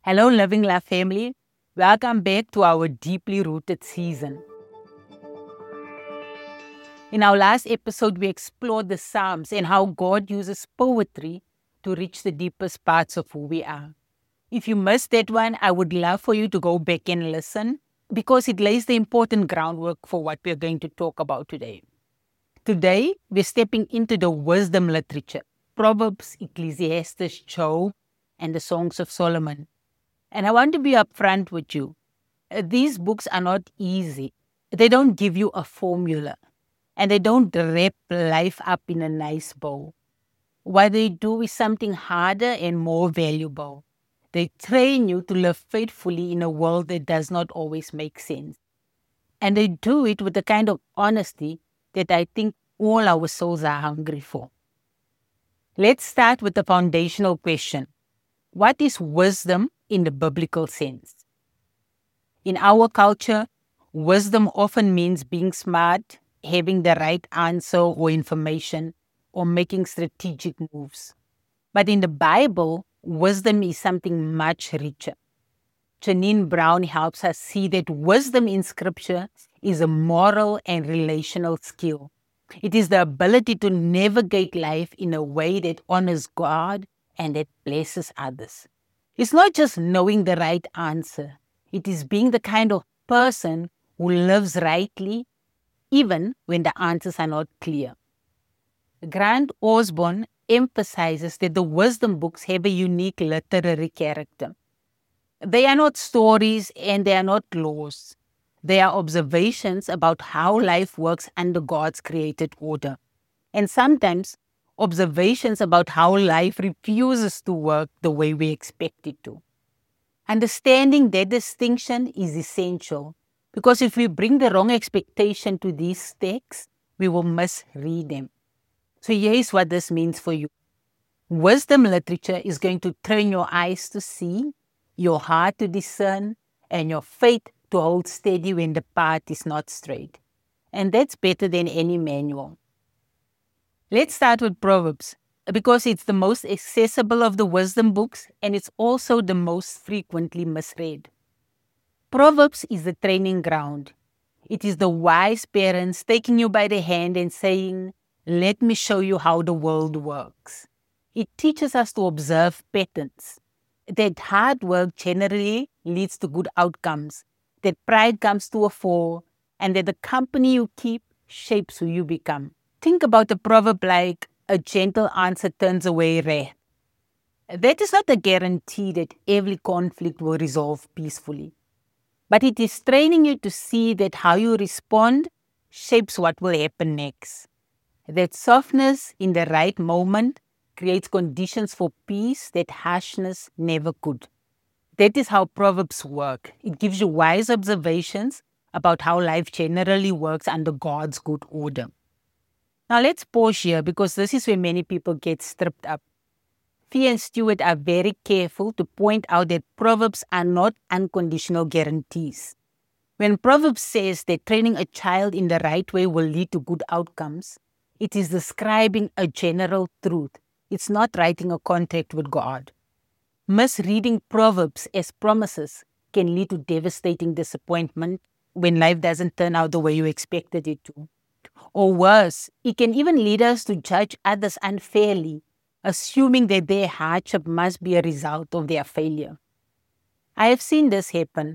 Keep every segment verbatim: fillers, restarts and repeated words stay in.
Hello, Living Life family. Welcome back to our deeply rooted season. In our last episode, we explored the Psalms and how God uses poetry to reach the deepest parts of who we are. If you missed that one, I would love for you to go back and listen because it lays the important groundwork for what we're going to talk about today. Today, we're stepping into the wisdom literature, Proverbs, Ecclesiastes, Job, and the Songs of Solomon. And I want to be upfront with you. Uh, These books are not easy. They don't give you a formula and they don't wrap life up in a nice bow. What they do is something harder and more valuable. They train you to live faithfully in a world that does not always make sense. And they do it with the kind of honesty that I think all our souls are hungry for. Let's start with the foundational question. What is wisdom in the biblical sense? In our culture, wisdom often means being smart, having the right answer or information, or making strategic moves. But in the Bible, wisdom is something much richer. Janine Brown helps us see that wisdom in Scripture is a moral and relational skill. It is the ability to navigate life in a way that honors God and that blesses others. It's not just knowing the right answer. It is being the kind of person who lives rightly even when the answers are not clear. Grant Osborne emphasizes that the wisdom books have a unique literary character. They are not stories and they are not laws. They are observations about how life works under God's created order. And sometimes observations about how life refuses to work the way we expect it to. Understanding that distinction is essential because if we bring the wrong expectation to these texts, we will misread them. So here's what this means for you. Wisdom literature is going to train your eyes to see, your heart to discern, and your faith to hold steady when the path is not straight. And that's better than any manual. Let's start with Proverbs because it's the most accessible of the wisdom books and it's also the most frequently misread. Proverbs is the training ground. It is the wise parents taking you by the hand and saying, "Let me show you how the world works." It teaches us to observe patterns, that hard work generally leads to good outcomes, that pride comes to a fore, and that the company you keep shapes who you become. Think about a proverb like, "A gentle answer turns away wrath." That is not a guarantee that every conflict will resolve peacefully. But it is training you to see that how you respond shapes what will happen next. That softness in the right moment creates conditions for peace that harshness never could. That is how Proverbs work. It gives you wise observations about how life generally works under God's good order. Now let's pause here because this is where many people get stripped up. Fee and Stewart are very careful to point out that Proverbs are not unconditional guarantees. When Proverbs says that training a child in the right way will lead to good outcomes, it is describing a general truth. It's not writing a contract with God. Misreading Proverbs as promises can lead to devastating disappointment when life doesn't turn out the way you expected it to. Or worse, it can even lead us to judge others unfairly, assuming that their hardship must be a result of their failure. I have seen this happen.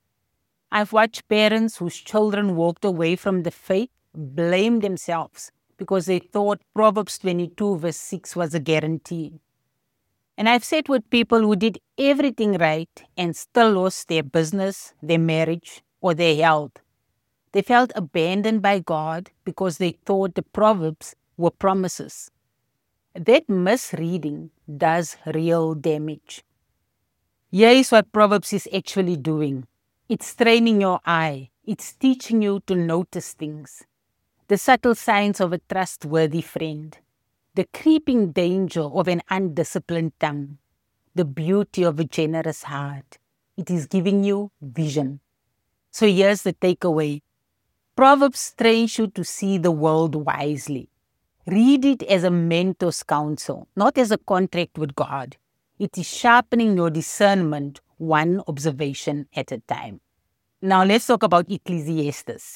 I've watched parents whose children walked away from the faith blame themselves because they thought Proverbs twenty-two verse six was a guarantee. And I've sat with people who did everything right and still lost their business, their marriage, or their health. They felt abandoned by God because they thought the Proverbs were promises. That misreading does real damage. Here is what Proverbs is actually doing. It's training your eye. It's teaching you to notice things. The subtle signs of a trustworthy friend. The creeping danger of an undisciplined tongue. The beauty of a generous heart. It is giving you vision. So here's the takeaway. Proverbs trains you to see the world wisely. Read it as a mentor's counsel, not as a contract with God. It is sharpening your discernment one observation at a time. Now let's talk about Ecclesiastes.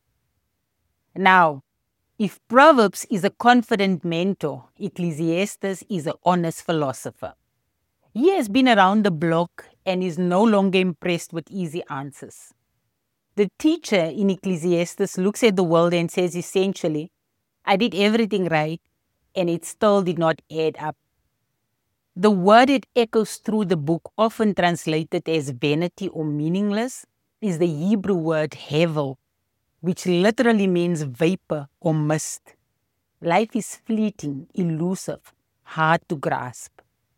Now, if Proverbs is a confident mentor, Ecclesiastes is an honest philosopher. He has been around the block and is no longer impressed with easy answers. The teacher in Ecclesiastes looks at the world and says essentially, I did everything right and it still did not add up. The word that echoes through the book, often translated as vanity or meaningless, is the Hebrew word hevel, which literally means vapor or mist. Life is fleeting, elusive, hard to grasp.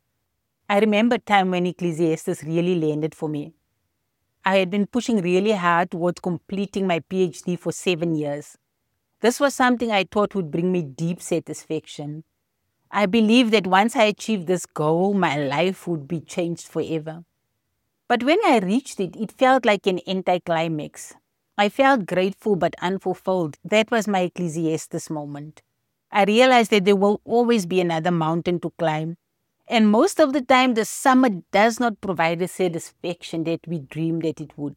I remember a time when Ecclesiastes really landed for me. I had been pushing really hard towards completing my PhD for seven years. This was something I thought would bring me deep satisfaction. I believed that once I achieved this goal, my life would be changed forever. But when I reached it, it felt like an anticlimax. I felt grateful but unfulfilled. That was my Ecclesiastes moment. I realized that there will always be another mountain to climb. And most of the time, the summit does not provide the satisfaction that we dreamed that it would.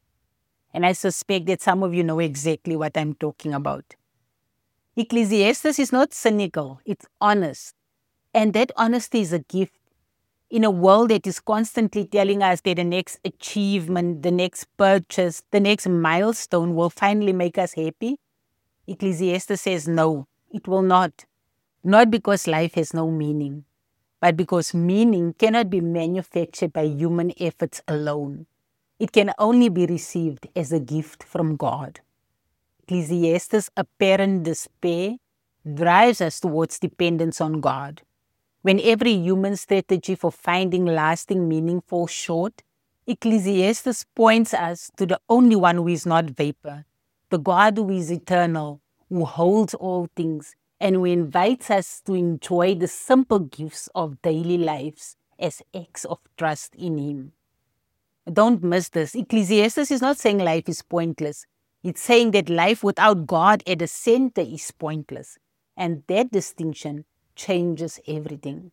And I suspect that some of you know exactly what I'm talking about. Ecclesiastes is not cynical, it's honest. And that honesty is a gift. In a world that is constantly telling us that the next achievement, the next purchase, the next milestone will finally make us happy, Ecclesiastes says no, it will not. Not because life has no meaning, but because meaning cannot be manufactured by human efforts alone. It can only be received as a gift from God. Ecclesiastes' apparent despair drives us towards dependence on God. When every human strategy for finding lasting meaning falls short, Ecclesiastes points us to the only one who is not vapor, the God who is eternal, who holds all things, and who invites us to enjoy the simple gifts of daily lives as acts of trust in Him. Don't miss this. Ecclesiastes is not saying life is pointless. It's saying that life without God at the center is pointless. And that distinction changes everything.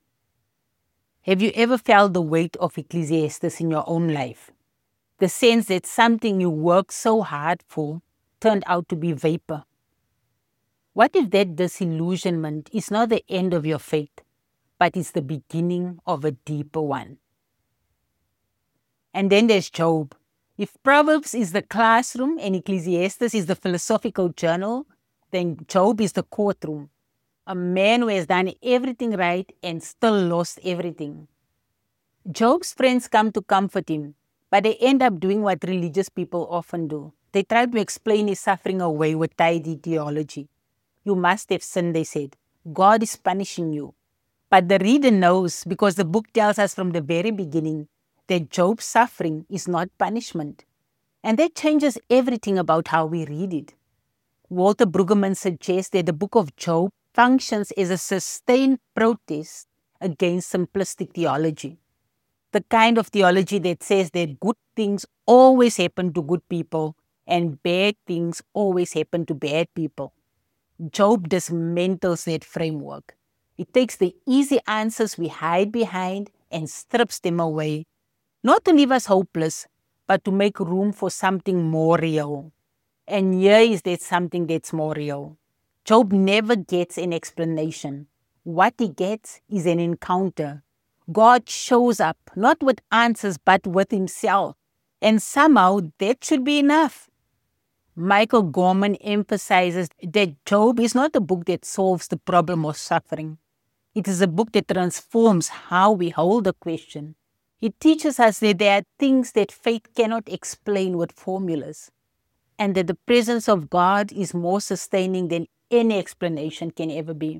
Have you ever felt the weight of Ecclesiastes in your own life? The sense that something you worked so hard for turned out to be vapor. What if that disillusionment is not the end of your faith, but it's the beginning of a deeper one? And then there's Job. If Proverbs is the classroom and Ecclesiastes is the philosophical journal, then Job is the courtroom. A man who has done everything right and still lost everything. Job's friends come to comfort him, but they end up doing what religious people often do. They try to explain his suffering away with tidy theology. You must have sinned, they said. God is punishing you. But the reader knows, because the book tells us from the very beginning, that Job's suffering is not punishment. And that changes everything about how we read it. Walter Brueggemann suggests that the book of Job functions as a sustained protest against simplistic theology. The kind of theology that says that good things always happen to good people and bad things always happen to bad people. Job dismantles that framework. It takes the easy answers we hide behind and strips them away, not to leave us hopeless, but to make room for something more real. And here is that something that's more real. Job never gets an explanation. What he gets is an encounter. God shows up, not with answers, but with Himself. And somehow that should be enough. Michael Gorman emphasizes that Job is not a book that solves the problem of suffering. It is a book that transforms how we hold the question. It teaches us that there are things that faith cannot explain with formulas, and that the presence of God is more sustaining than any explanation can ever be.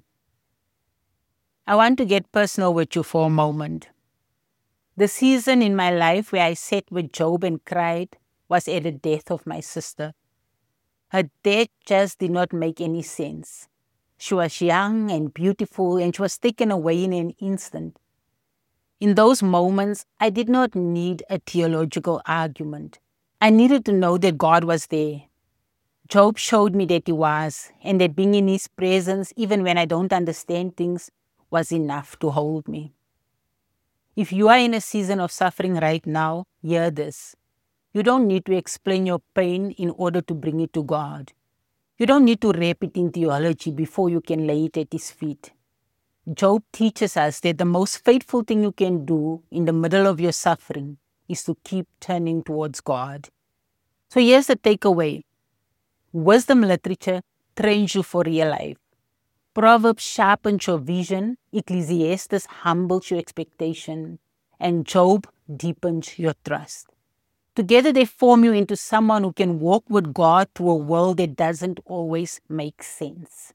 I want to get personal with you for a moment. The season in my life where I sat with Job and cried was at the death of my sister. Her death just did not make any sense. She was young and beautiful, and she was taken away in an instant. In those moments, I did not need a theological argument. I needed to know that God was there. Job showed me that He was, and that being in His presence, even when I don't understand things, was enough to hold me. If you are in a season of suffering right now, hear this. You don't need to explain your pain in order to bring it to God. You don't need to wrap it in theology before you can lay it at His feet. Job teaches us that the most faithful thing you can do in the middle of your suffering is to keep turning towards God. So here's the takeaway. Wisdom literature trains you for real life. Proverbs sharpens your vision, Ecclesiastes humbles your expectation, and Job deepens your trust. Together they form you into someone who can walk with God through a world that doesn't always make sense.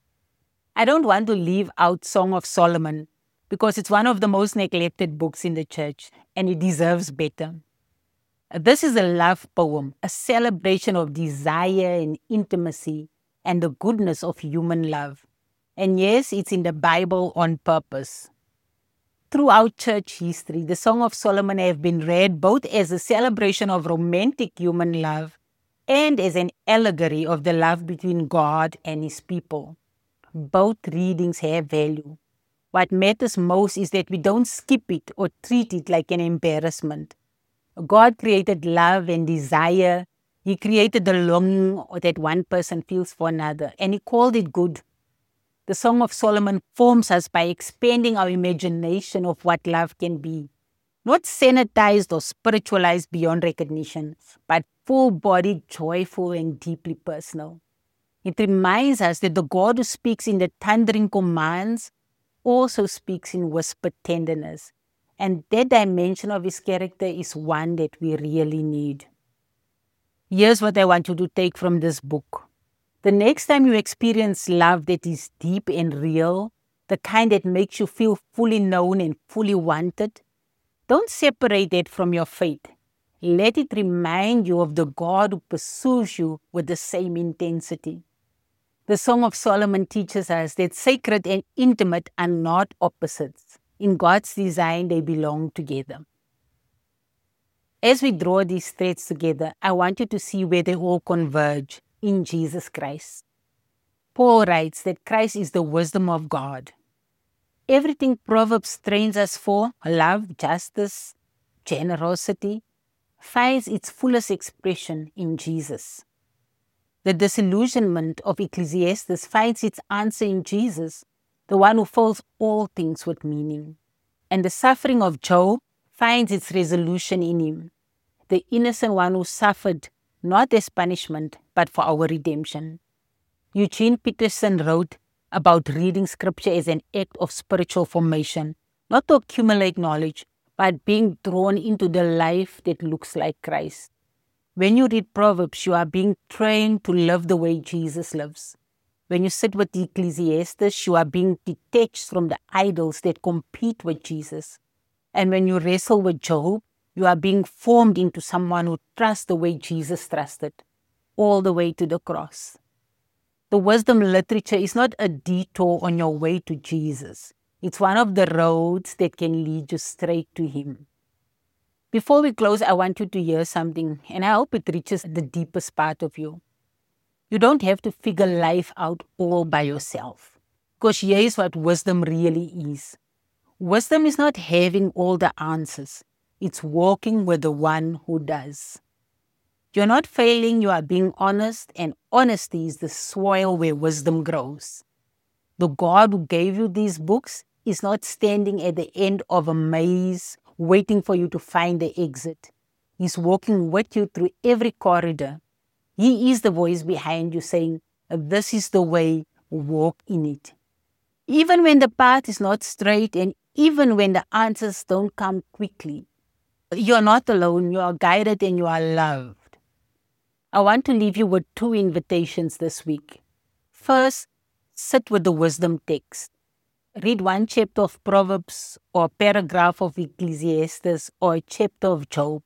I don't want to leave out Song of Solomon because it's one of the most neglected books in the church and it deserves better. This is a love poem, a celebration of desire and intimacy and the goodness of human love. And yes, it's in the Bible on purpose. Throughout church history, the Song of Solomon have been read both as a celebration of romantic human love and as an allegory of the love between God and His people. Both readings have value. What matters most is that we don't skip it or treat it like an embarrassment. God created love and desire. He created the longing that one person feels for another, and He called it good. The Song of Solomon forms us by expanding our imagination of what love can be. Not sanitized or spiritualized beyond recognition, but full-bodied, joyful, and deeply personal. It reminds us that the God who speaks in the thundering commands also speaks in whispered tenderness. And that dimension of His character is one that we really need. Here's what I want you to take from this book. The next time you experience love that is deep and real, the kind that makes you feel fully known and fully wanted, don't separate it from your faith. Let it remind you of the God who pursues you with the same intensity. The Song of Solomon teaches us that sacred and intimate are not opposites. In God's design, they belong together. As we draw these threads together, I want you to see where they all converge in Jesus Christ. Paul writes that Christ is the wisdom of God. Everything Proverbs trains us for, love, justice, generosity, finds its fullest expression in Jesus. The disillusionment of Ecclesiastes finds its answer in Jesus, the one who fills all things with meaning. And the suffering of Job finds its resolution in Him, the innocent one who suffered not as punishment, but for our redemption. Eugene Peterson wrote about reading scripture as an act of spiritual formation, not to accumulate knowledge, but being drawn into the life that looks like Christ. When you read Proverbs, you are being trained to live the way Jesus lives. When you sit with the Ecclesiastes, you are being detached from the idols that compete with Jesus. And when you wrestle with Job, you are being formed into someone who trusts the way Jesus trusted, all the way to the cross. The wisdom literature is not a detour on your way to Jesus. It's one of the roads that can lead you straight to Him. Before we close, I want you to hear something, and I hope it reaches the deepest part of you. You don't have to figure life out all by yourself, because here is what wisdom really is. Wisdom is not having all the answers. It's walking with the one who does. You're not failing, you are being honest, and honesty is the soil where wisdom grows. The God who gave you these books is not standing at the end of a maze waiting for you to find the exit. He's walking with you through every corridor. He is the voice behind you saying, this is the way, walk in it. Even when the path is not straight and even when the answers don't come quickly, you're not alone, you are guided and you are loved. I want to leave you with two invitations this week. First, sit with the wisdom text. Read one chapter of Proverbs or a paragraph of Ecclesiastes or a chapter of Job.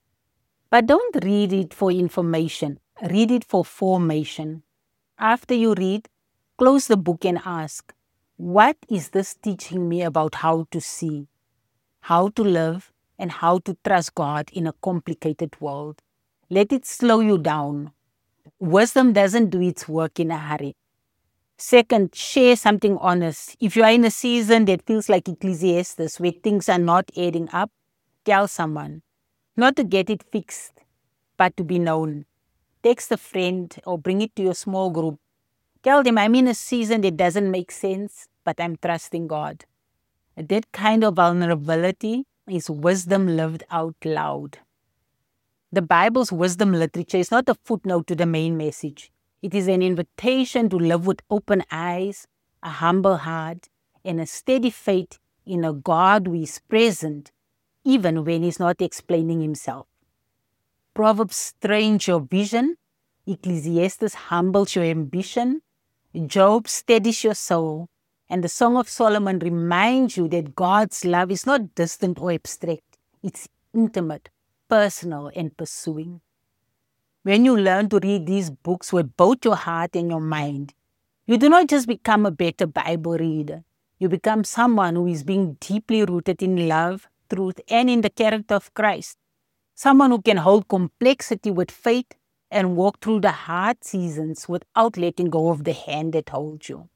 But don't read it for information. Read it for formation. After you read, close the book and ask, what is this teaching me about how to see, how to live, and how to trust God in a complicated world? Let it slow you down. Wisdom doesn't do its work in a hurry. Second, share something honest. If you are in a season that feels like Ecclesiastes, where things are not adding up, tell someone. Not to get it fixed, but to be known. Text a friend or bring it to your small group. Tell them, I'm in a season that doesn't make sense, but I'm trusting God. That kind of vulnerability is wisdom lived out loud. The Bible's wisdom literature is not a footnote to the main message. It is an invitation to live with open eyes, a humble heart, and a steady faith in a God who is present even when he's not explaining himself. Proverbs strains your vision, Ecclesiastes humbles your ambition, Job steadies your soul, and the Song of Solomon reminds you that God's love is not distant or abstract. It's intimate, personal, and pursuing. When you learn to read these books with both your heart and your mind, you do not just become a better Bible reader. You become someone who is being deeply rooted in love, truth, and in the character of Christ. Someone who can hold complexity with faith and walk through the hard seasons without letting go of the hand that holds you.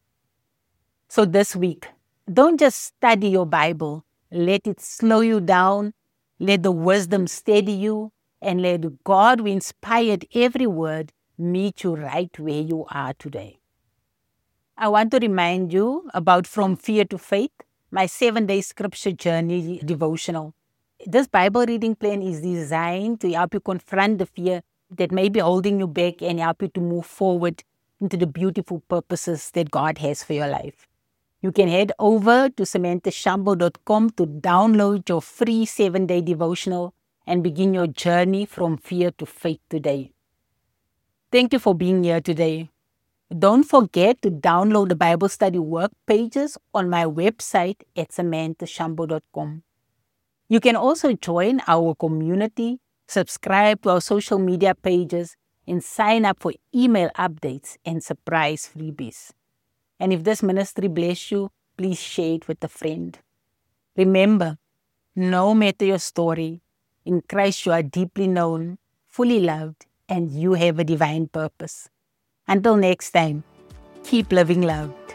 So this week, don't just study your Bible. Let it slow you down. Let the wisdom steady you. And let God, who inspired every word, meet you right where you are today. I want to remind you about From Fear to Faith, my seven-day scripture journey devotional. This Bible reading plan is designed to help you confront the fear that may be holding you back and help you to move forward into the beautiful purposes that God has for your life. You can head over to samantha shambo dot com to download your free seven-day devotional and begin your journey from fear to faith today. Thank you for being here today. Don't forget to download the Bible study work pages on my website at samantha shambo dot com. You can also join our community, subscribe to our social media pages, and sign up for email updates and surprise freebies. And if this ministry bless you, please share it with a friend. Remember, no matter your story, in Christ you are deeply known, fully loved, and you have a divine purpose. Until next time, keep living love.